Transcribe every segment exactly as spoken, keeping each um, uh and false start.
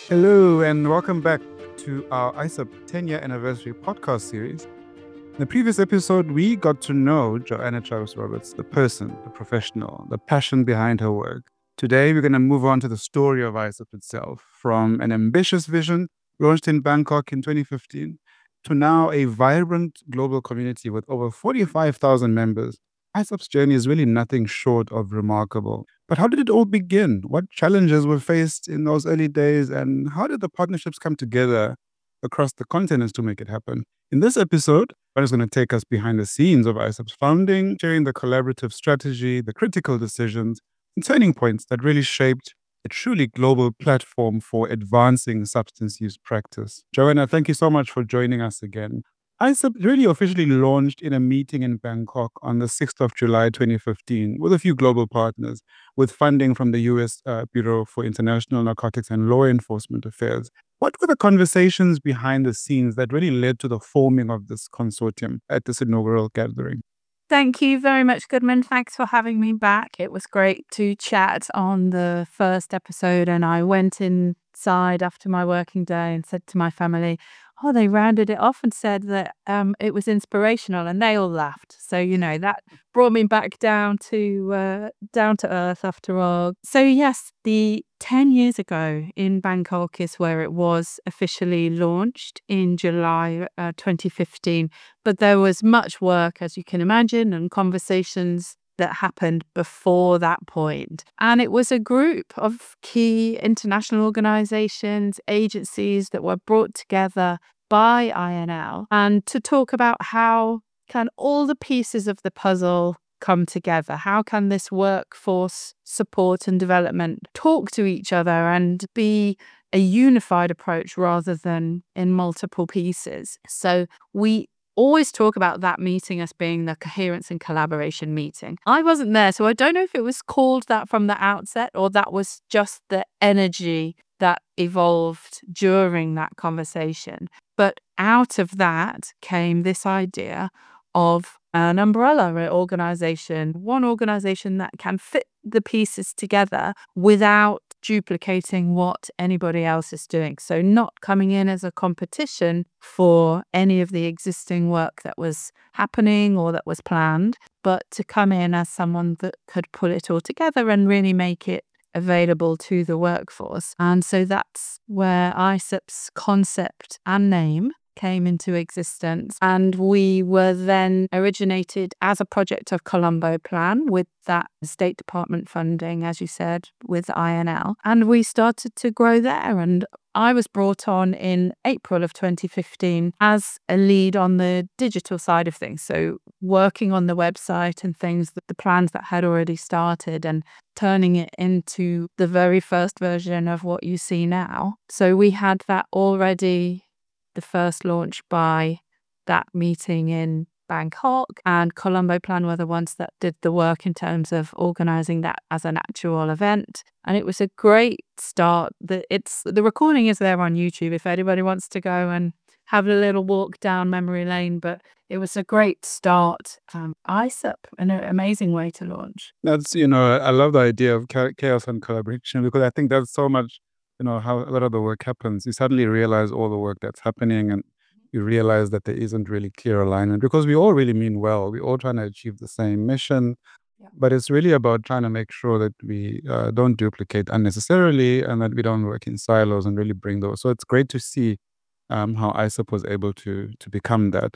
Hello, and welcome back to our I S A P ten-year anniversary podcast series. In the previous episode, we got to know Joanna Travis-Roberts, the person, the professional, the passion behind her work. Today, we're going to move on to the story of I S A P itself, from an ambitious vision launched in Bangkok in twenty fifteen to now a vibrant global community with over forty-five thousand members. I S A P's journey is really nothing short of remarkable. But how did it all begin? What challenges were faced in those early days, and how did the partnerships come together across the continents to make it happen? In this episode, Joanna is going to take us behind the scenes of I S A P's founding, sharing the collaborative strategy, the critical decisions, and turning points that really shaped a truly global platform for advancing substance use practice. Joanna, thank you so much for joining us again. I S A P really officially launched in a meeting in Bangkok on the sixth of July twenty fifteen with a few global partners, with funding from the U S uh, Bureau for International Narcotics and Law Enforcement Affairs. What were the conversations behind the scenes that really led to the forming of this consortium at this inaugural gathering? Thank you very much, Goodman. Thanks for having me back. It was great to chat on the first episode, and I went inside after my working day and said to my family, oh, they rounded it off and said that um, it was inspirational, and they all laughed. So, you know, that brought me back down to uh, down to earth after all. So, yes, the ten years ago in Bangkok is where it was officially launched in July uh, twenty fifteen. But there was much work, as you can imagine, and conversations that happened before that point. And it was a group of key international organizations, agencies that were brought together by I N L and to talk about how can all the pieces of the puzzle come together? How can this workforce support and development talk to each other and be a unified approach rather than in multiple pieces? So we always talk about that meeting as being the coherence and collaboration meeting. I wasn't there, so I don't know if it was called that from the outset or that was just the energy that evolved during that conversation. But out of that came this idea of an umbrella organization, one organization that can fit the pieces together without duplicating what anybody else is doing. So not coming in as a competition for any of the existing work that was happening or that was planned, but to come in as someone that could pull it all together and really make it available to the workforce. And so that's where I S A P's concept and name came into existence. And we were then originated as a project of Colombo Plan with that State Department funding, as you said, with I N L. And we started to grow there. And I was brought on in April of twenty fifteen as a lead on the digital side of things. So working on the website and things, that the plans that had already started and turning it into the very first version of what you see now. So we had that already, the first launch by that meeting in Bangkok, and Colombo Plan were the ones that did the work in terms of organizing that as an actual event. And it was a great start. The, it's, the recording is there on YouTube if anybody wants to go and have a little walk down memory lane, but it was a great start. Um, I S A P, an amazing way to launch. That's, you know, I love the idea of chaos and collaboration, because I think that's so much, you know, how a lot of the work happens. You suddenly realize all the work that's happening, and you realize that there isn't really clear alignment, because we all really mean well. We're all trying to achieve the same mission, yeah. But it's really about trying to make sure that we uh, don't duplicate unnecessarily, and that we don't work in silos and really bring those. So it's great to see um, how I S A P was able to to become that.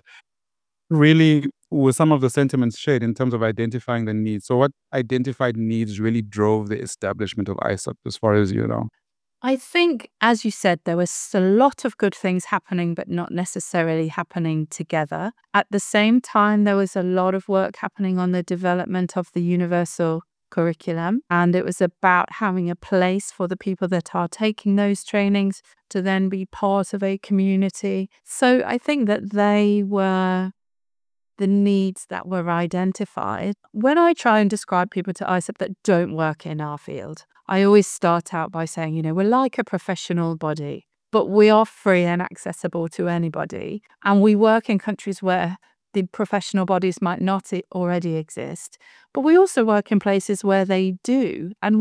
Really, with some of the sentiments shared in terms of identifying the needs. So what identified needs really drove the establishment of I S A P, as far as you know? I think, as you said, there was a lot of good things happening, but not necessarily happening together. At the same time, there was a lot of work happening on the development of the universal curriculum. And it was about having a place for the people that are taking those trainings to then be part of a community. So I think that they were the needs that were identified. When I try and describe people to I S A P that don't work in our field, I always start out by saying, you know, we're like a professional body, but we are free and accessible to anybody. And we work in countries where the professional bodies might not already exist, but we also work in places where they do. And we just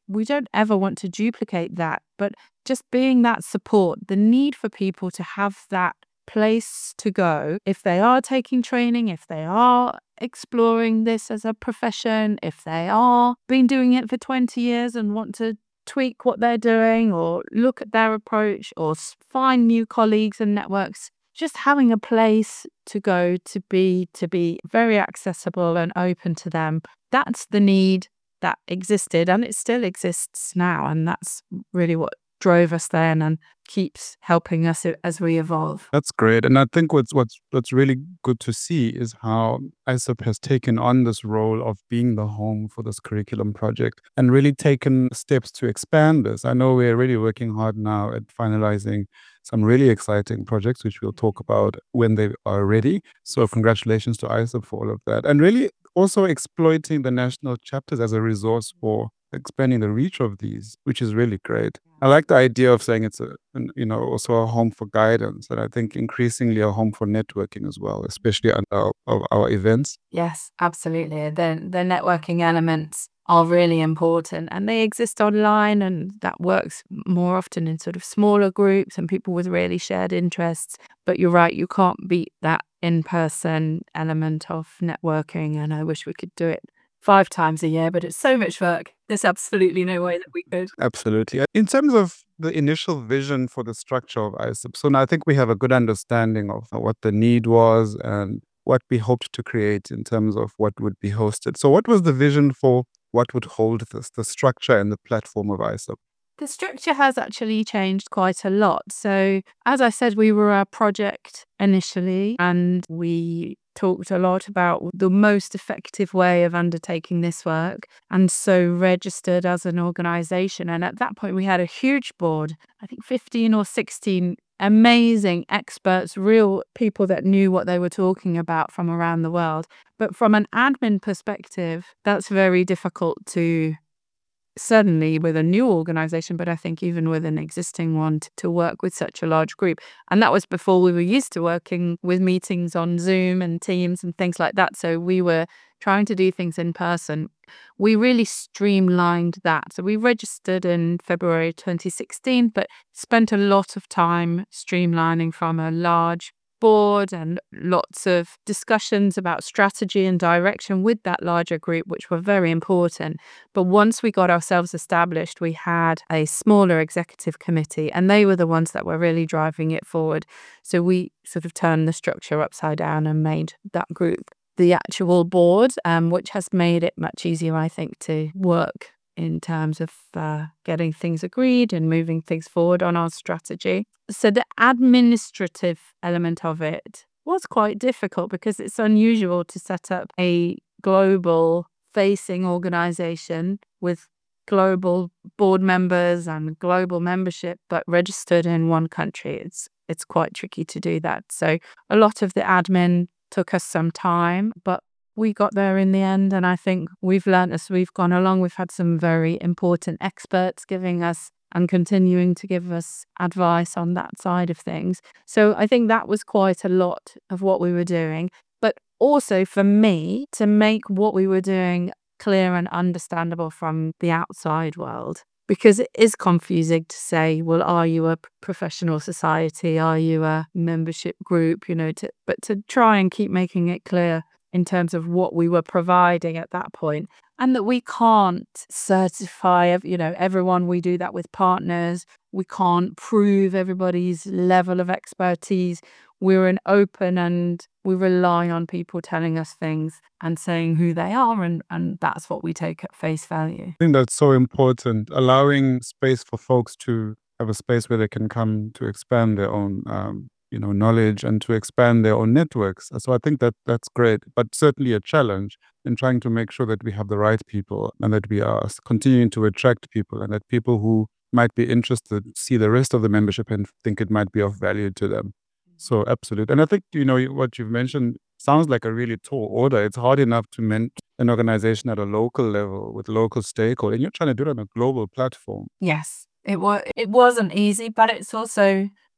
we don't ever want to duplicate that, but just being that support, the need for people to have that place to go if they are taking training, if they are exploring this as a profession, if they are been doing it for twenty years and want to tweak what they're doing or look at their approach or find new colleagues and networks. Just having a place to go to be to be very accessible and open to them. That's the need that existed, and it still exists now, and that's really what drove us then and keeps helping us as we evolve. That's great. And I think what's what's what's really good to see is how I S O P has taken on this role of being the home for this curriculum project and really taken steps to expand this. I know we're really working hard now at finalizing some really exciting projects, which we'll talk about when they are ready. So congratulations to I S O P for all of that. And really also exploiting the national chapters as a resource for expanding the reach of these, which is really great. I like the idea of saying it's a, an, you know, also a home for guidance, and I think increasingly a home for networking as well, especially at our, of our events. Yes, absolutely. The the networking elements are really important, and they exist online, and that works more often in sort of smaller groups and people with really shared interests. But you're right, you can't beat that in-person element of networking, and I wish we could do it five times a year, but it's so much work. There's absolutely no way that we could. Absolutely. In terms of the initial vision for the structure of I S O P, so now I think we have a good understanding of what the need was and what we hoped to create in terms of what would be hosted. So what was the vision for what would hold this, the structure and the platform of I S O P? The structure has actually changed quite a lot. So, as I said, we were a project initially, and we talked a lot about the most effective way of undertaking this work, and so registered as an organization. And at that point, we had a huge board, I think fifteen or sixteen amazing experts, real people that knew what they were talking about from around the world. But from an admin perspective, that's very difficult to certainly with a new organization, but I think even with an existing one, t- to work with such a large group. And that was before we were used to working with meetings on Zoom and Teams and things like that. So we were trying to do things in person. We really streamlined that. So we registered in February twenty sixteen, but spent a lot of time streamlining from a large board and lots of discussions about strategy and direction with that larger group, which were very important. But once we got ourselves established, we had a smaller executive committee, and they were the ones that were really driving it forward. So we sort of turned the structure upside down and made that group the actual board, um, which has made it much easier, I think, to work in terms of uh, getting things agreed and moving things forward on our strategy. So the administrative element of it was quite difficult because it's unusual to set up a global facing organization with global board members and global membership, but registered in one country. It's it's quite tricky to do that. So a lot of the admin took us some time, but we got there in the end, and I think we've learned as we've gone along. We've had some very important experts giving us and continuing to give us advice on that side of things. So I think that was quite a lot of what we were doing. But also for me, to make what we were doing clear and understandable from the outside world. Because it is confusing to say, well, are you a professional society? Are you a membership group? You know, to, but to try and keep making it clear in terms of what we were providing at that point, and that we can't certify, you know, everyone. We do that with partners. We can't prove everybody's level of expertise. We're an open, and we rely on people telling us things and saying who they are, and, and that's what we take at face value. I think that's so important, allowing space for folks to have a space where they can come to expand their own um, you know, knowledge and to expand their own networks. So I think that that's great, but certainly a challenge in trying to make sure that we have the right people and that we are continuing to attract people, and that people who might be interested see the rest of the membership and think it might be of value to them. So absolutely. And I think, you know, what you've mentioned sounds like a really tall order. It's hard enough to mentor an organization at a local level with local stakeholders, and you're trying to do it on a global platform. Yes, it was. It wasn't easy, but it's also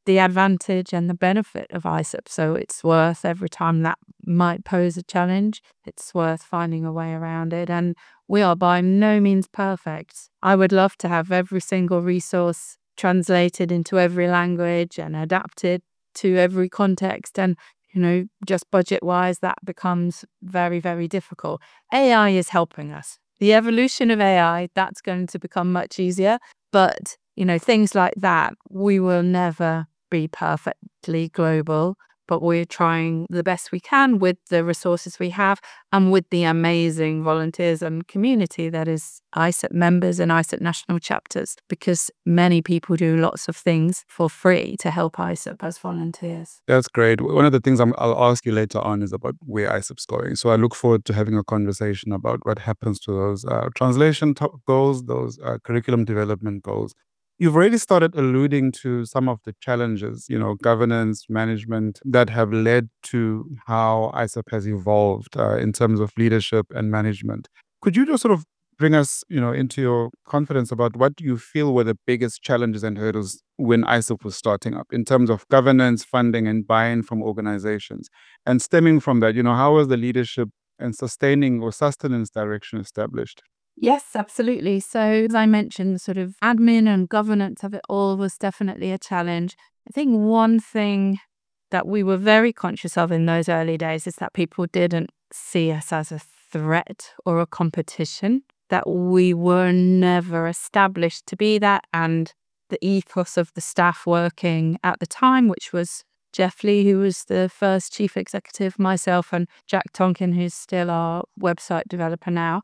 the advantage and the benefit of I S A P. So it's worth every time that might pose a challenge, it's worth finding a way around it. And we are by no means perfect. I would love to have every single resource translated into every language and adapted to every context. And, you know, just budget wise, that becomes very, very difficult. A I is helping us. The evolution of A I, that's going to become much easier. But, you know, things like that, we will never be perfectly global, but we're trying the best we can with the resources we have and with the amazing volunteers and community that is I S A P members and I S A P national chapters, because many people do lots of things for free to help I S A P as volunteers. That's great. One of the things I'm, I'll ask you later on is about where I S A P's going. So I look forward to having a conversation about what happens to those uh, translation to- goals, those uh, curriculum development goals. You've already started alluding to some of the challenges, you know, governance, management that have led to how I S A P has evolved uh, in terms of leadership and management. Could you just sort of bring us, you know, into your confidence about what you feel were the biggest challenges and hurdles when I S A P was starting up in terms of governance, funding, and buy-in from organizations? And stemming from that, you know, how was the leadership and sustaining or sustenance direction established? Yes, absolutely. So as I mentioned, sort of admin and governance of it all was definitely a challenge. I think one thing that we were very conscious of in those early days is that people didn't see us as a threat or a competition, that we were never established to be that. And the ethos of the staff working at the time, which was Jeff Lee, who was the first chief executive, myself, and Jack Tonkin, who's still our website developer now,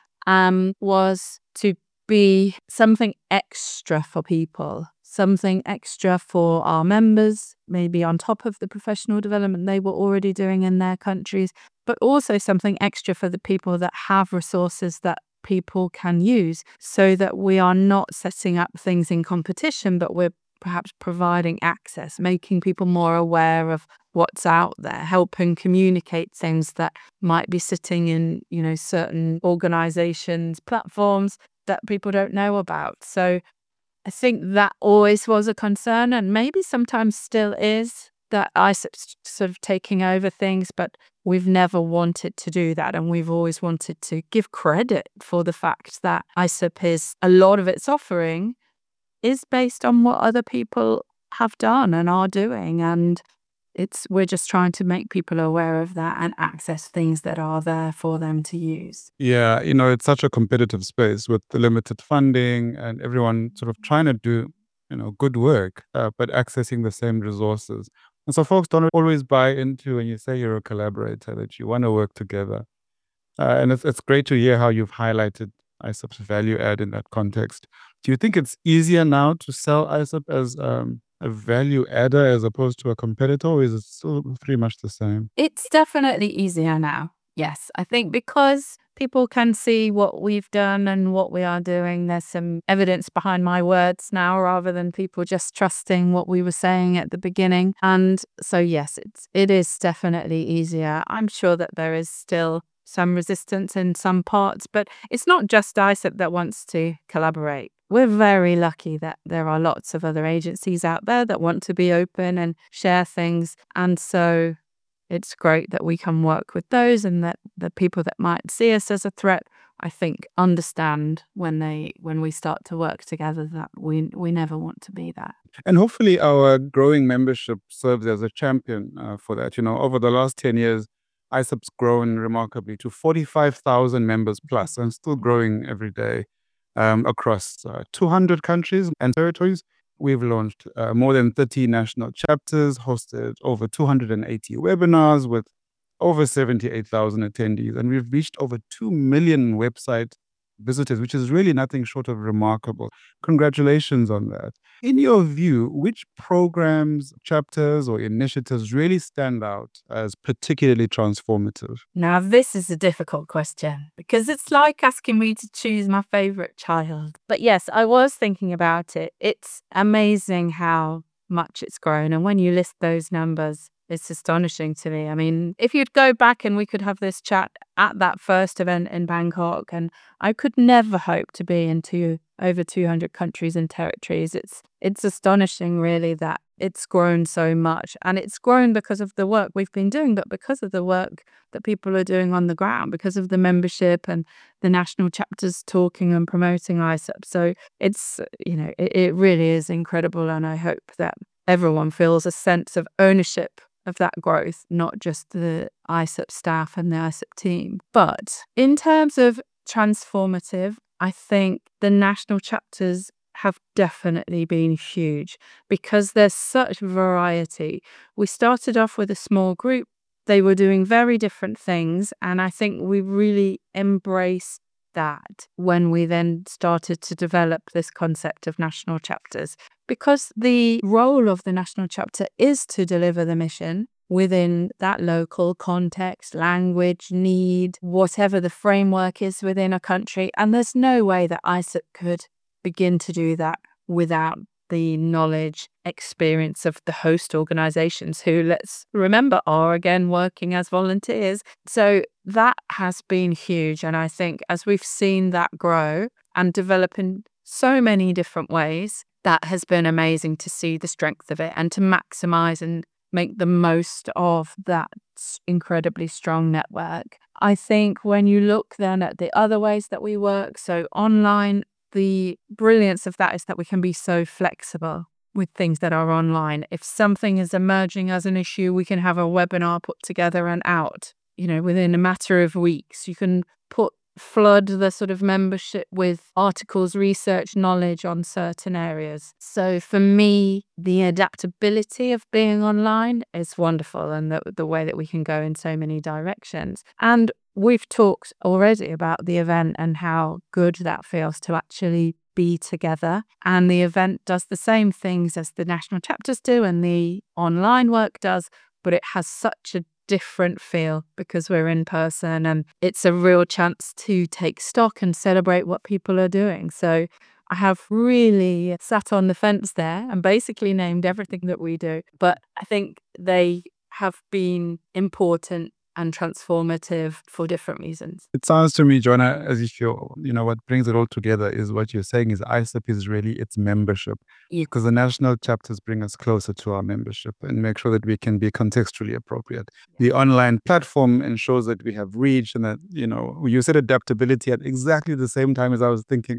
um, was to be something extra for people, something extra for our members, maybe on top of the professional development they were already doing in their countries, but also something extra for the people that have resources that people can use, so that we are not setting up things in competition, but we're perhaps providing access, making people more aware of what's out there, helping communicate things that might be sitting in, you know, certain organizations' platforms that people don't know about. So I think that always was a concern, and maybe sometimes still is, that I S A P's sort of taking over things, but we've never wanted to do that. And we've always wanted to give credit for the fact that I S A P is, a lot of its offering is based on what other people have done and are doing. And it's we're just trying to make people aware of that and access things that are there for them to use. Yeah, you know, it's such a competitive space with the limited funding and everyone sort of trying to do, you know, good work, uh, but accessing the same resources. And so folks don't always buy into when you say you're a collaborator, that you want to work together. Uh, and it's, it's great to hear how you've highlighted I S A P's value add in that context. Do you think it's easier now to sell I S A P as um, a value adder as opposed to a competitor, or is it still pretty much the same? It's definitely easier now. Yes, I think because people can see what we've done and what we are doing, there's some evidence behind my words now, rather than people just trusting what we were saying at the beginning. And so, yes, it's, it is definitely easier. I'm sure that there is still some resistance in some parts, but it's not just I S A P that wants to collaborate. We're very lucky that there are lots of other agencies out there that want to be open and share things. And so it's great that we can work with those, and that the people that might see us as a threat, I think, understand when they when we start to work together that we we never want to be that. And hopefully our growing membership serves as a champion uh, for that. You know, over the last ten years, I S A P's grown remarkably to forty-five thousand members plus, and still growing every day um, across uh, two hundred countries and territories. We've launched uh, more than thirty national chapters, hosted over two hundred eighty webinars with over seventy-eight thousand attendees, and we've reached over two million website visitors, which is really nothing short of remarkable. Congratulations on that. In your view, which programs, chapters, or initiatives really stand out as particularly transformative? Now, this is a difficult question because it's like asking me to choose my favorite child. But yes, I was thinking about it. It's amazing how much it's grown. And when you list those numbers, it's astonishing to me. I mean, if you'd go back and we could have this chat at that first event in Bangkok, and I could never hope to be into over two hundred countries and territories. It's it's astonishing, really, that it's grown so much. And it's grown because of the work we've been doing, but because of the work that people are doing on the ground, because of the membership and the national chapters talking and promoting I S A P. So it's, you know, it, it really is incredible. And I hope that everyone feels a sense of ownership of that growth, not just the I S A P staff and the I S A P team. But in terms of transformative, I think the national chapters have definitely been huge because there's such variety. We started off with a small group. They were doing very different things. And I think we really embraced that when we then started to develop this concept of national chapters, because the role of the national chapter is to deliver the mission within that local context, language, need, whatever the framework is within a country. And there's no way that I S A P could begin to do that without the knowledge, experience of the host organizations who, let's remember, are again working as volunteers. So that has been huge. And I think as we've seen that grow and develop in so many different ways, that has been amazing to see the strength of it and to maximize and make the most of that incredibly strong network. I think when you look then at the other ways that we work, so online, the brilliance of that is that we can be so flexible with things that are online. If something is emerging as an issue, we can have a webinar put together and out, you know, within a matter of weeks. You can put flood the sort of membership with articles, research, knowledge on certain areas. So for me, the adaptability of being online is wonderful, and the, the way that we can go in so many directions. And we've talked already about the event and how good that feels to actually be together. And the event does the same things as the national chapters do and the online work does, but it has such a different feel because we're in person, and it's a real chance to take stock and celebrate what people are doing. So I have really sat on the fence there and basically named everything that we do, but I think they have been important and transformative for different reasons. It sounds to me, Joanna, as if you're, you know, what brings it all together is what you're saying is I S A P is really its membership. Yeah. Because the national chapters bring us closer to our membership and make sure that we can be contextually appropriate. The online platform ensures that we have reach and that, you know, you said adaptability at exactly the same time as I was thinking.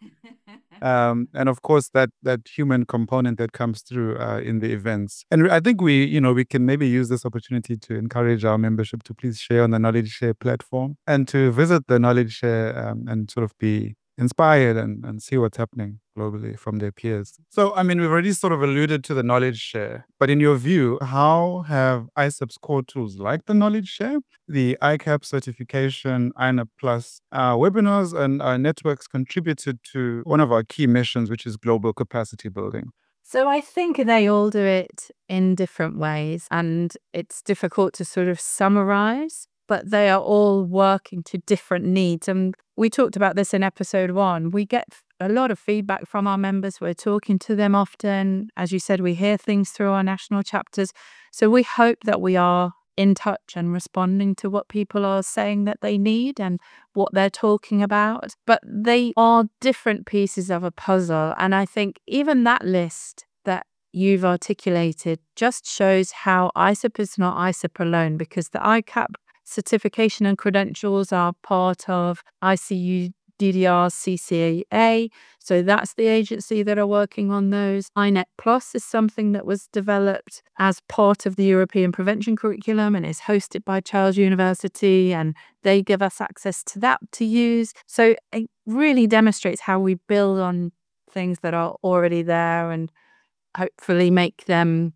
Um, and of course, that that human component that comes through uh, in the events. And I think we, you know, we can maybe use this opportunity to encourage our membership to please share on the Knowledge Share platform and to visit the Knowledge Share um, and sort of be inspired and, and see what's happening globally from their peers. So, I mean, we've already sort of alluded to the Knowledge Share, but in your view, how have I S A P's core tools like the Knowledge Share, the I C A P certification, I N A Plus uh, webinars and uh, networks contributed to one of our key missions, which is global capacity building? So I think they all do it in different ways, and it's difficult to sort of summarize, but they are all working to different needs. And we talked about this in episode one. We get a lot of feedback from our members. We're talking to them often. As you said, we hear things through our national chapters. So we hope that we are in touch and responding to what people are saying that they need and what they're talking about. But they are different pieces of a puzzle. And I think even that list that you've articulated just shows how I S A P is not I S A P alone, because the I C A P certification and credentials are part of I C U D D R's C C A. So that's the agency that are working on those. I N E T Plus is something that was developed as part of the European Prevention Curriculum and is hosted by Charles University, and they give us access to that to use. So it really demonstrates how we build on things that are already there and hopefully make them,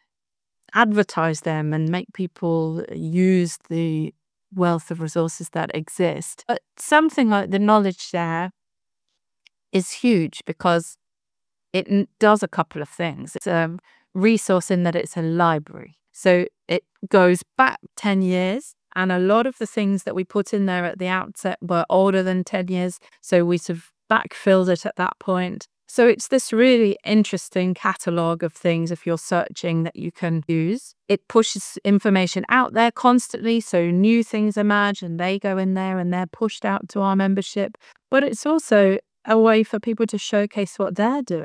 advertise them and make people use the wealth of resources that exist. But something like the Knowledge Share is huge because it n- does a couple of things. It's a resource in that it's a library. So it goes back ten years, and a lot of the things that we put in there at the outset were older than ten years. So we sort of backfilled it at that point. So it's this really interesting catalogue of things, if you're searching, that you can use. It pushes information out there constantly, so new things emerge and they go in there and they're pushed out to our membership. But it's also a way for people to showcase what they're doing.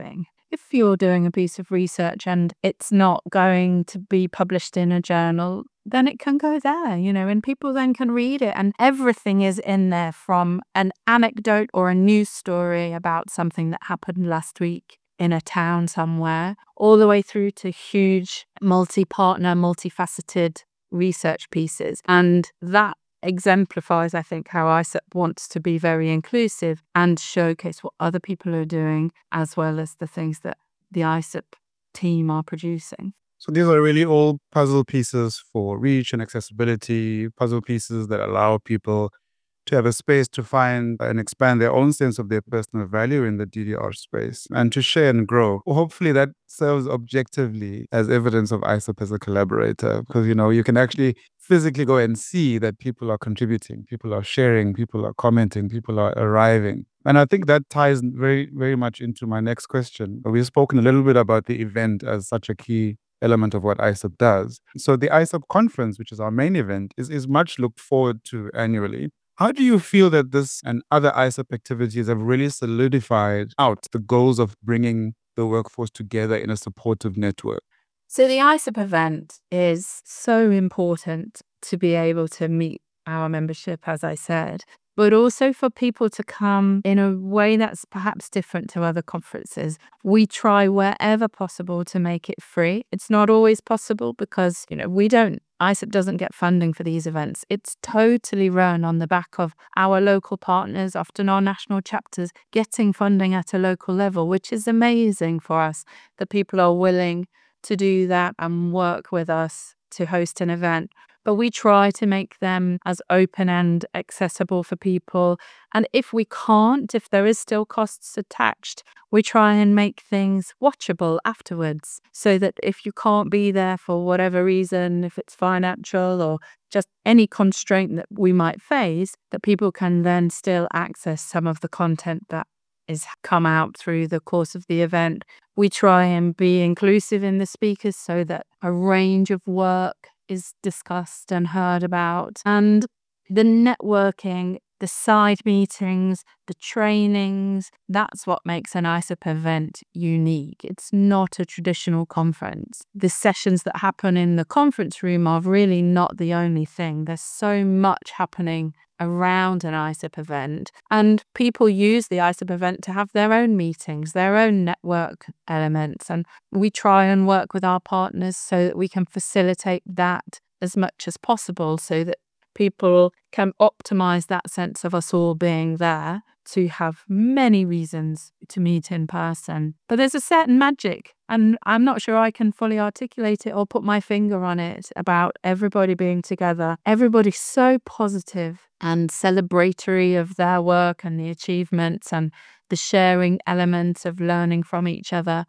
if you're doing a piece of research and it's not going to be published in a journal, then it can go there, you know, and people then can read it. And everything is in there, from an anecdote or a news story about something that happened last week in a town somewhere, all the way through to huge multi-partner, multifaceted research pieces. And that exemplifies, I think, how I S E P wants to be very inclusive and showcase what other people are doing, as well as the things that the I S E P team are producing. So these are really all puzzle pieces for reach and accessibility, puzzle pieces that allow people to have a space to find and expand their own sense of their personal value in the D D R space and to share and grow. Hopefully that serves objectively as evidence of I S E P as a collaborator, because, you know, you can actually physically go and see that people are contributing, people are sharing, people are commenting, people are arriving. And I think that ties very, very much into my next question. We've spoken a little bit about the event as such a key element of what I S E P does. So the I S E P conference, which is our main event, is, is much looked forward to annually. How do you feel that this and other I S E P activities have really solidified out the goals of bringing the workforce together in a supportive network? So the I S E P event is so important to be able to meet our membership, as I said, but also for people to come in a way that's perhaps different to other conferences. We try wherever possible to make it free. It's not always possible because, you know, we don't, I S E P doesn't get funding for these events. It's totally run on the back of our local partners, often our national chapters, getting funding at a local level, which is amazing for us that people are willing to do that and work with us to host an event. But we try to make them as open and accessible for people. And if we can't, if there is still costs attached, we try and make things watchable afterwards, so that if you can't be there for whatever reason, if it's financial or just any constraint that we might face, that people can then still access some of the content that is come out through the course of the event. We try and be inclusive in the speakers so that a range of work is discussed and heard about. And the networking, the side meetings, the trainings, that's what makes an I S E P event unique. It's not a traditional conference. The sessions that happen in the conference room are really not the only thing. There's so much happening around an I S E P event, and people use the I S E P event to have their own meetings, their own network elements, and we try and work with our partners so that we can facilitate that as much as possible, so that people can optimize that sense of us all being there to have many reasons to meet in person. But there's a certain magic, and I'm not sure I can fully articulate it or put my finger on it, about everybody being together. Everybody's so positive and celebratory of their work and the achievements and the sharing elements of learning from each other,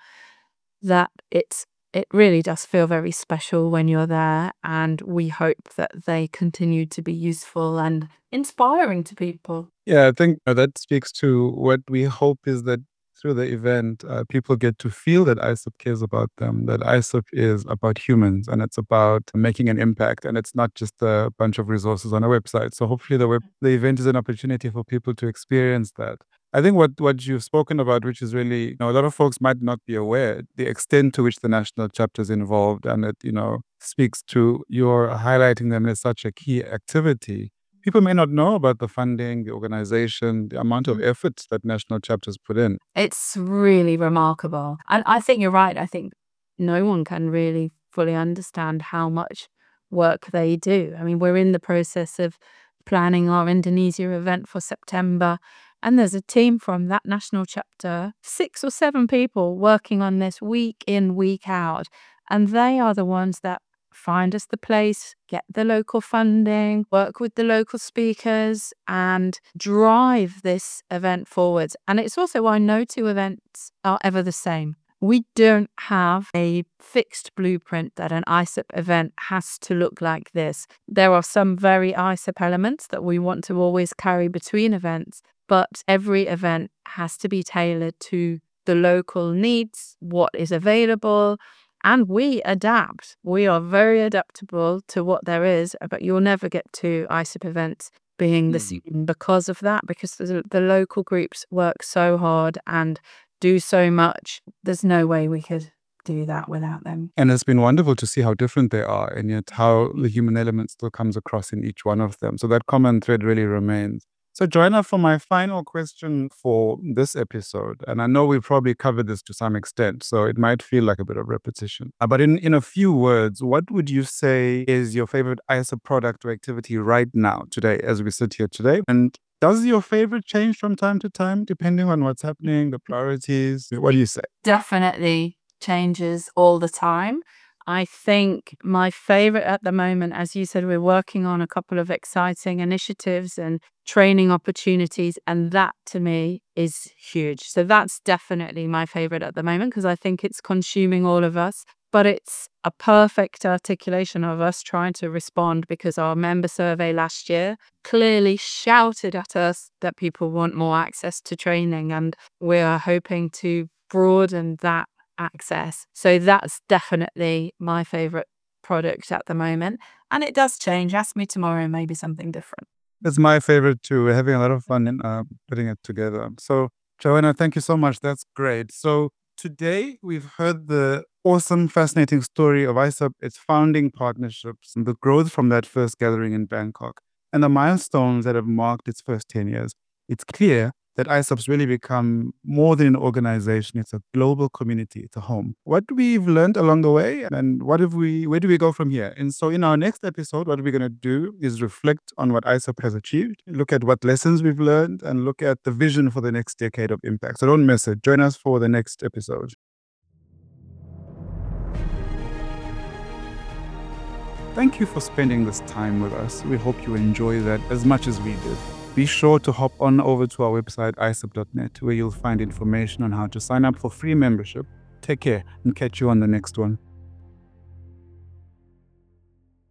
that it's it really does feel very special when you're there, and we hope that they continue to be useful and inspiring to people. Yeah, I think uh, that speaks to what we hope is that through the event, uh, people get to feel that I S E P cares about them, that I S E P is about humans and it's about making an impact, and it's not just a bunch of resources on a website. So hopefully the web, the event is an opportunity for people to experience that. I think what, what you've spoken about, which is really, you know, a lot of folks might not be aware, the extent to which the national chapter is involved, and it, you know, speaks to your highlighting them as such a key activity. People may not know about the funding, the organization, the amount of effort that national chapters put in. It's really remarkable. And I think you're right. I think no one can really fully understand how much work they do. I mean, we're in the process of planning our Indonesia event for September, and there's a team from that national chapter, six or seven people working on this week in, week out. And they are the ones that find us the place, get the local funding, work with the local speakers, and drive this event forward. And it's also why no two events are ever the same. We don't have a fixed blueprint that an I S E P event has to look like this. There are some very I S E P elements that we want to always carry between events, but every event has to be tailored to the local needs, what is available, and we adapt. We are very adaptable to what there is, but you'll never get to I S E P events being the same because of that, because the, the local groups work so hard and do so much. There's no way we could do that without them. And it's been wonderful to see how different they are, and yet how the human element still comes across in each one of them. So that common thread really remains. So Joanna, for my final question for this episode, and I know we probably covered this to some extent, so it might feel like a bit of repetition. Uh, But in, in a few words, what would you say is your favorite I S A product or activity right now, today, as we sit here today? And does your favorite change from time to time, depending on what's happening, the priorities? What do you say? Definitely changes all the time. I think my favorite at the moment, as you said, we're working on a couple of exciting initiatives and training opportunities, and that to me is huge. So that's definitely my favorite at the moment because I think it's consuming all of us, but it's a perfect articulation of us trying to respond because our member survey last year clearly shouted at us that people want more access to training, and we are hoping to broaden that access. So that's definitely my favorite product at the moment. And it does change. Ask me tomorrow, maybe something different. It's my favorite too. We're having a lot of fun in uh, putting it together. So, Joanna, thank you so much. That's great. So, today we've heard the awesome, fascinating story of I S A P, its founding partnerships, and the growth from that first gathering in Bangkok, and the milestones that have marked its first ten years. It's clear that I S A P's really become more than an organization. It's a global community. It's a home. What we've learned along the way, and what have we, where do we go from here? And so in our next episode, what we're going to do is reflect on what I S A P has achieved, look at what lessons we've learned, and look at the vision for the next decade of impact. So don't miss it. Join us for the next episode. Thank you for spending this time with us. We hope you enjoy that as much as we did. Be sure to hop on over to our website, I S A P dot net, where you'll find information on how to sign up for free membership. Take care and catch you on the next one.